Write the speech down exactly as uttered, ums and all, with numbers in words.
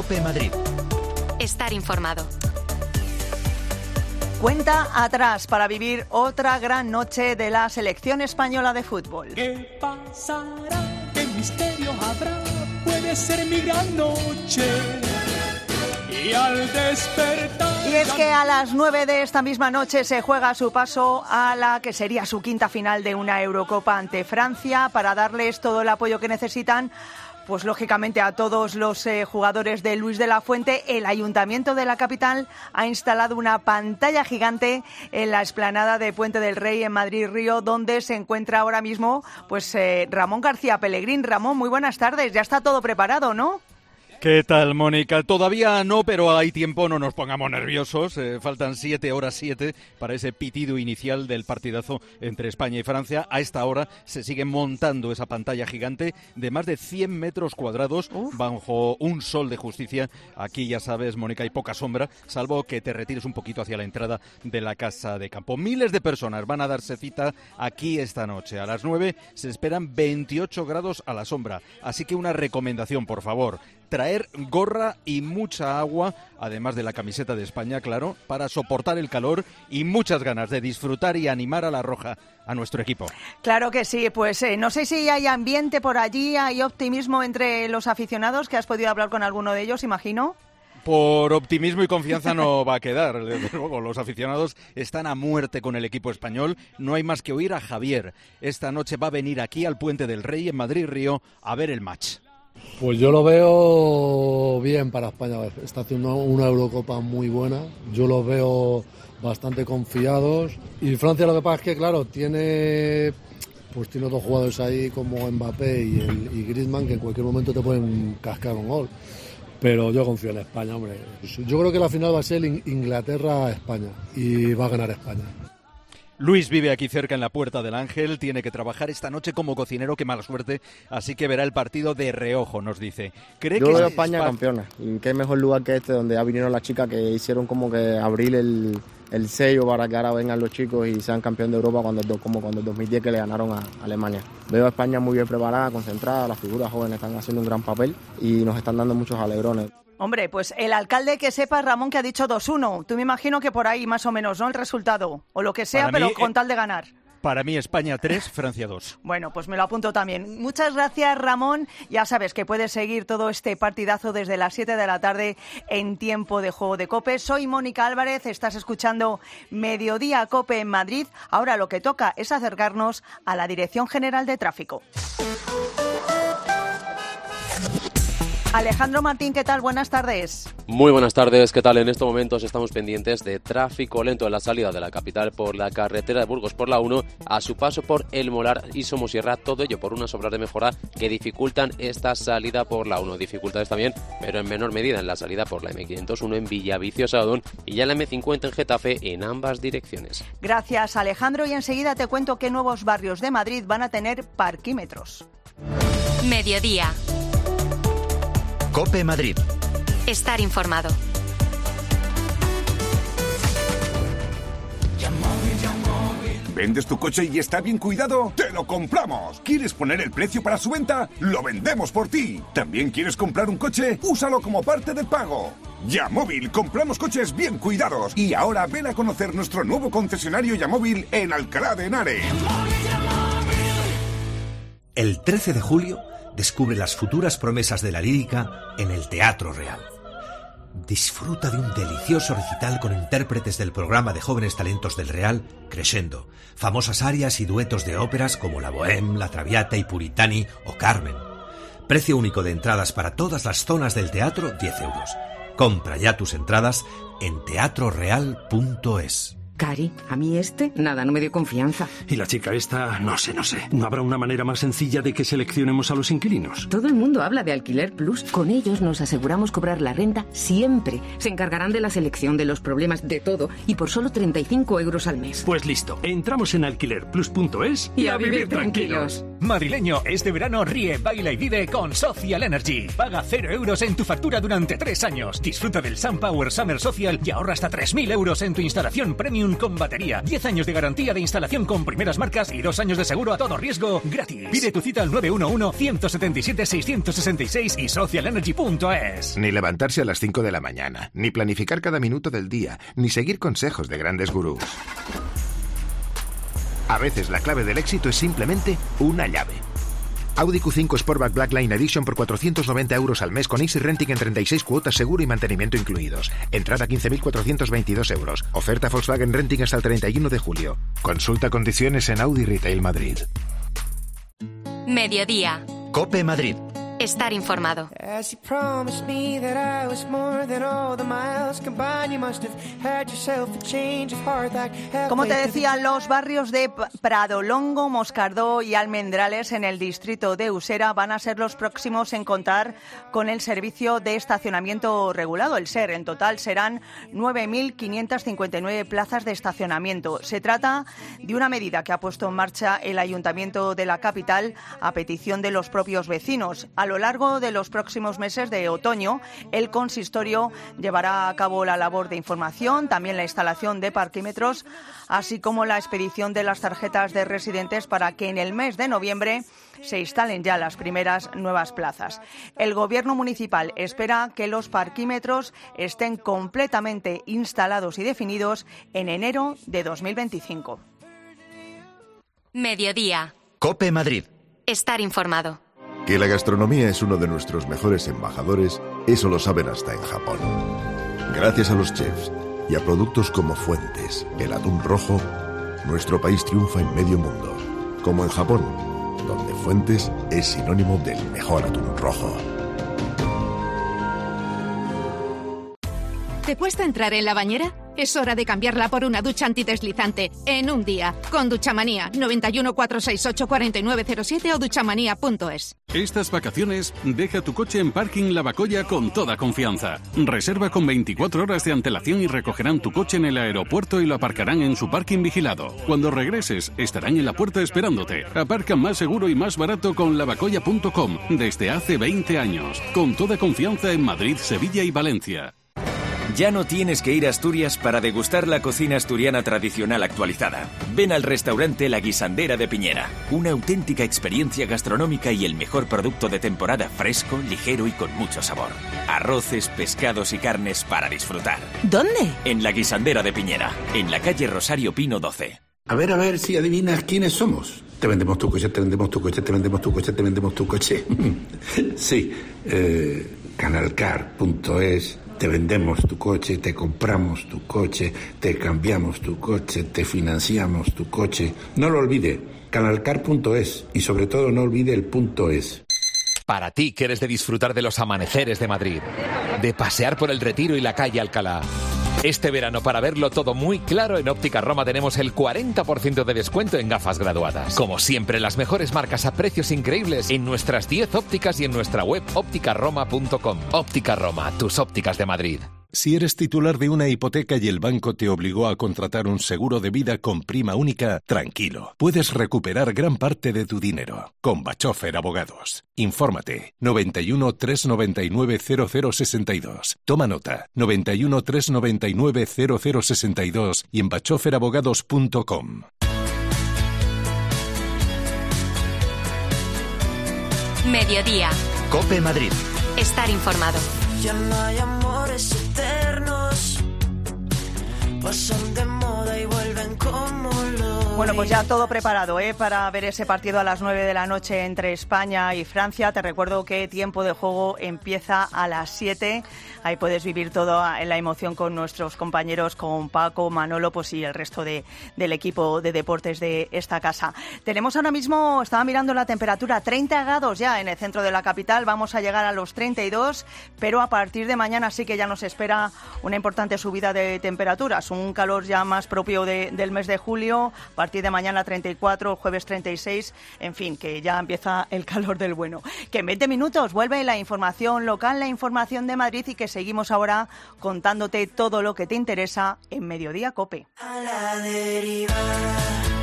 COPE Madrid. Estar informado. Cuenta atrás para vivir otra gran noche de la selección española de fútbol. ¿Qué pasará? ¿Qué misterio habrá? Puede ser mi gran noche. Y al despertar... Y es que a las nueve de esta misma noche se juega su paso a la que sería su quinta final de una Eurocopa ante Francia, para darles todo el apoyo que necesitan. Pues lógicamente a todos los eh, jugadores de Luis de la Fuente. El Ayuntamiento de la capital ha instalado una pantalla gigante en la explanada de Puente del Rey en Madrid-Río, donde se encuentra ahora mismo pues eh, Ramón García Pellegrín. Ramón, muy buenas tardes. Ya está todo preparado, ¿no? ¿Qué tal, Mónica? Todavía no, pero hay tiempo, no nos pongamos nerviosos. Eh, faltan siete horas siete para ese pitido inicial del partidazo entre España y Francia. A esta hora se sigue montando esa pantalla gigante de más de cien metros cuadrados Uf. bajo un sol de justicia. Aquí, ya sabes, Mónica, hay poca sombra, salvo que te retires un poquito hacia la entrada de la casa de campo. Miles de personas van a darse cita aquí esta noche. A las nueve se esperan veintiocho grados a la sombra. Así que una recomendación, por favor: traer gorra y mucha agua, además de la camiseta de España, claro, para soportar el calor, y muchas ganas de disfrutar y animar a la roja, a nuestro equipo. Claro que sí, pues eh, no sé si hay ambiente por allí, hay optimismo entre los aficionados, que has podido hablar con alguno de ellos, imagino. Por optimismo y confianza no va a quedar, desde luego. Los aficionados están a muerte con el equipo español. No hay más que oír a Javier. Esta noche va a venir aquí al Puente del Rey, en Madrid-Río, a ver el match. Pues yo lo veo bien para España. Está haciendo una Eurocopa muy buena. Yo los veo bastante confiados. Y Francia, lo que pasa es que, claro, tiene pues tiene dos jugadores ahí como Mbappé y, el, y Griezmann, que en cualquier momento te pueden cascar un gol. Pero yo confío en España, hombre. Yo creo que la final va a ser Inglaterra-España y va a ganar España. Luis vive aquí cerca en la Puerta del Ángel, tiene que trabajar esta noche como cocinero, qué mala suerte, así que verá el partido de reojo, nos dice. ¿Cree Yo que veo a es España pa- campeona, y qué mejor lugar que este, donde ya vinieron las chicas que hicieron como que abrir el, el sello para que ahora vengan los chicos y sean campeón de Europa, cuando el, como cuando el dos mil diez que le ganaron a Alemania. Veo a España muy bien preparada, concentrada, las figuras jóvenes están haciendo un gran papel y nos están dando muchos alegrones. Hombre, pues el alcalde, que sepa, Ramón, que ha dicho dos uno. Tú me imagino que por ahí más o menos, ¿no?, el resultado, o lo que sea, Para pero mí, con eh, tal de ganar. Para mí España tres, Francia dos. Bueno, pues me lo apunto también. Muchas gracias, Ramón. Ya sabes que puedes seguir todo este partidazo desde las siete de la tarde en Tiempo de Juego de COPE. Soy Mónica Álvarez, estás escuchando Mediodía COPE en Madrid. Ahora lo que toca es acercarnos a la Dirección General de Tráfico. Alejandro Martín, ¿qué tal? Buenas tardes. Muy buenas tardes, ¿qué tal? En estos momentos estamos pendientes de tráfico lento en la salida de la capital por la carretera de Burgos por la uno, a su paso por El Molar y Somosierra, todo ello por unas obras de mejora que dificultan esta salida por la uno. Dificultades también, pero en menor medida, en la salida por la eme quinientos uno en Villaviciosa Odón y ya en la eme cincuenta en Getafe, en ambas direcciones. Gracias, Alejandro, y enseguida te cuento qué nuevos barrios de Madrid van a tener parquímetros. Mediodía. COPE Madrid. Estar informado. ¿Vendes tu coche y está bien cuidado? ¡Te lo compramos! ¿Quieres poner el precio para su venta? ¡Lo vendemos por ti! ¿También quieres comprar un coche? ¡Úsalo como parte del pago! Yamóvil, compramos coches bien cuidados. Y ahora ven a conocer nuestro nuevo concesionario Yamóvil en Alcalá de Henares. El trece de julio descubre las futuras promesas de la lírica en el Teatro Real. Disfruta de un delicioso recital con intérpretes del programa de jóvenes talentos del Real, Crescendo, famosas arias y duetos de óperas como La Bohème, La Traviata y Puritani o Carmen. Precio único de entradas para todas las zonas del teatro, diez euros. Compra ya tus entradas en teatro real punto es. Cari, a mí este, nada, no me dio confianza. Y la chica esta, no sé, no sé. ¿No habrá una manera más sencilla de que seleccionemos a los inquilinos? Todo el mundo habla de Alquiler Plus. Con ellos nos aseguramos cobrar la renta siempre. Se encargarán de la selección, de los problemas, de todo. Y por solo treinta y cinco euros al mes. Pues listo, entramos en alquiler plus punto es y, y a, a vivir, vivir tranquilos. tranquilos. Madrileño, este verano ríe, baila y vive con Social Energy. Paga cero euros en tu factura durante tres años. Disfruta del SunPower Summer Social y ahorra hasta tres mil euros en tu instalación premium Premium con batería, diez años de garantía de instalación con primeras marcas y dos años de seguro a todo riesgo gratis. Pide tu cita al nueve uno uno, uno siete siete, seis seis seis y social energy punto es. Ni levantarse a las cinco de la mañana, ni planificar cada minuto del día, ni seguir consejos de grandes gurús. A veces la clave del éxito es simplemente una llave. Audi Q cinco Sportback Blackline Edition por cuatrocientos noventa euros al mes con Easy Renting en treinta y seis cuotas, seguro y mantenimiento incluidos. Entrada quince mil cuatrocientos veintidós euros. Oferta Volkswagen Renting hasta el treinta y uno de julio. Consulta condiciones en Audi Retail Madrid. Mediodía. COPE Madrid. Estar informado. Como te decía, los barrios de Pradolongo, Moscardó y Almendrales en el distrito de Usera van a ser los próximos en contar con el servicio de estacionamiento regulado, el SER. En total serán nueve mil quinientas cincuenta y nueve plazas de estacionamiento. Se trata de una medida que ha puesto en marcha el Ayuntamiento de la capital a petición de los propios vecinos. A lo largo de los próximos meses de otoño, el consistorio llevará a cabo la labor de información, también la instalación de parquímetros, así como la expedición de las tarjetas de residentes para que en el mes de noviembre se instalen ya las primeras nuevas plazas. El Gobierno municipal espera que los parquímetros estén completamente instalados y definidos en enero de dos mil veinticinco. Mediodía. COPE Madrid. Estar informado. Que la gastronomía es uno de nuestros mejores embajadores, eso lo saben hasta en Japón. Gracias a los chefs y a productos como Fuentes, el atún rojo, nuestro país triunfa en medio mundo. Como en Japón, donde Fuentes es sinónimo del mejor atún rojo. ¿Te cuesta entrar en la bañera? Es hora de cambiarla por una ducha antideslizante en un día. Con Duchamanía, noventa y uno, cuatrocientos sesenta y ocho, cuarenta y nueve cero siete o duchamanía punto es. Estas vacaciones, deja tu coche en Parking Lavacolla con toda confianza. Reserva con veinticuatro horas de antelación y recogerán tu coche en el aeropuerto y lo aparcarán en su parking vigilado. Cuando regreses, estarán en la puerta esperándote. Aparca más seguro y más barato con lavacolla punto com desde hace veinte años. Con toda confianza en Madrid, Sevilla y Valencia. Ya no tienes que ir a Asturias para degustar la cocina asturiana tradicional actualizada. Ven al restaurante La Guisandera de Piñera. Una auténtica experiencia gastronómica y el mejor producto de temporada, fresco, ligero y con mucho sabor. Arroces, pescados y carnes para disfrutar. ¿Dónde? En La Guisandera de Piñera, en la calle Rosario Pino doce. A ver, a ver si adivinas quiénes somos. Te vendemos tu coche, te vendemos tu coche, te vendemos tu coche, te vendemos tu coche. Sí, eh, canalcar punto es. Te vendemos tu coche, te compramos tu coche, te cambiamos tu coche, te financiamos tu coche. No lo olvide, canalcar punto es y sobre todo no olvide el punto es. Para ti que eres de disfrutar de los amaneceres de Madrid, de pasear por el Retiro y la calle Alcalá. Este verano, para verlo todo muy claro, en Óptica Roma tenemos el cuarenta por ciento de descuento en gafas graduadas. Como siempre, las mejores marcas a precios increíbles en nuestras diez ópticas y en nuestra web óptica roma punto com. Óptica Roma, tus ópticas de Madrid. Si eres titular de una hipoteca y el banco te obligó a contratar un seguro de vida con prima única, tranquilo. Puedes recuperar gran parte de tu dinero. Con Bachofer Abogados. Infórmate. noventa y uno, trescientos noventa y nueve, cero cero sesenta y dos. Toma nota. noventa y uno, trescientos noventa y nueve, cero cero sesenta y dos y en bachofer abogados punto com. Mediodía. COPE Madrid. Estar informado. Ya no hay amores eternos, pasan de moda y vuelven como lo. Bueno, pues ya todo preparado, ¿eh? Para ver ese partido a las nueve de la noche entre España y Francia. Te recuerdo que tiempo de juego empieza a las siete. Ahí puedes vivir toda la emoción con nuestros compañeros, con Paco, Manolo, pues y el resto de, del equipo de deportes de esta casa. Tenemos ahora mismo, estaba mirando la temperatura, treinta grados ya en el centro de la capital. Vamos a llegar a los treinta y dos, pero a partir de mañana sí que ya nos espera una importante subida de temperaturas. Un calor ya más propio de, del mes de julio. A partir de mañana treinta y cuatro, el jueves treinta y seis. En fin, que ya empieza el calor del bueno. Que en veinte minutos vuelve la información local, la información de Madrid y que seguimos ahora contándote todo lo que te interesa en Mediodía COPE. A la deriva.